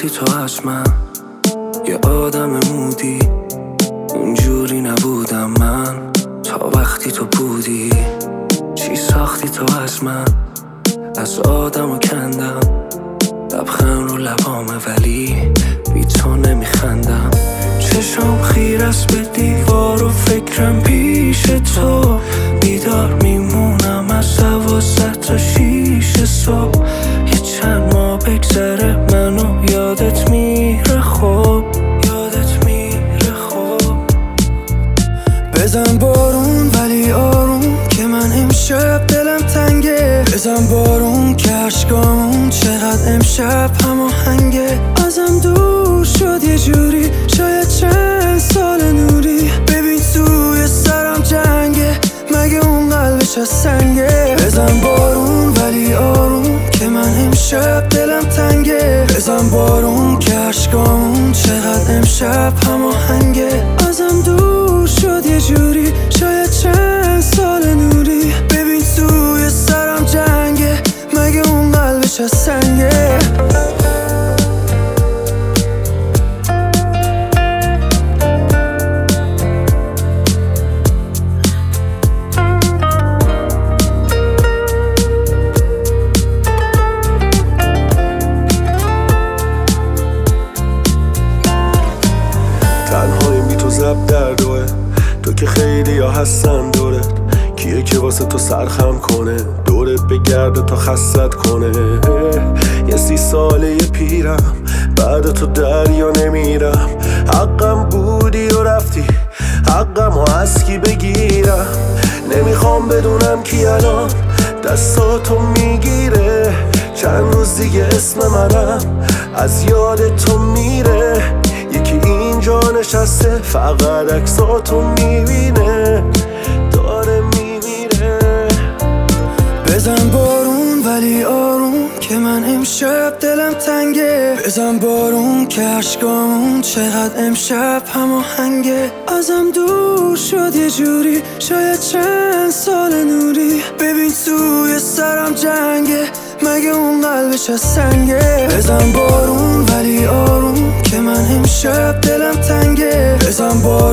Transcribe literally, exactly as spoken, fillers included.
وقتی تو از من یه آدم مودی، اونجوری نبودم من تا وقتی تو بودی. چی ساختی تو از من؟ از آدم و کندم لبخند رو لبامه ولی بی تو نمیخندم. چشم خیر است به دیوار و فکرم پیش تو، بیدار میمونم از دوازده تا شیش صبح. یه چند ماه بگذره منو یادت میره خوب، یادت میره خوب. بزن بارون ولی آروم که من امشب دلم تنگه. بزن بارون که عشقامون چقدر امشب هماهنگه. ازم دور شد یه جوری، شاید چند سال نوری. ببین توی سرم جنگه، مگه اون قلبش از سنگه. بزن بارون ولی آروم که من امشب دلم تنگه. بزن بارون که عشقامون چقدر امشب هماهنگه. ازم دور شد یه جوری، شاید چند سال نوری. ببین توی سرم جنگه، مگه اون قلبش از سنگه. تنهایی می تو زب در دوه، تو که خیلی ها هستن دورت. کیه که واسه تو سرخم کنه، دورت بگرده تا خستت کنه. یه سی ساله یه پیرم، بعد تو دریا نمیرم. حقم بودی و رفتی، حقم و از کی بگیرم. نمیخوام بدونم کی الان دستاتو میگیره. چند روز دیگه اسم منم از یاد تو میره. یکی اینجا نشسته فقط عکساتو میبینه، داره میمیره. بزن بارون ولی آروم که من امشب دلم تنگه. بزن بارون که عشقامون چقدر امشب هماهنگه. ازم دور شد یه جوری، شاید چند سال نوری. ببین توی سرم جنگه، مگه اون قلبش از سنگه. بزن بارون ولی آروم که من امشب دلم تنگه. بزن بارون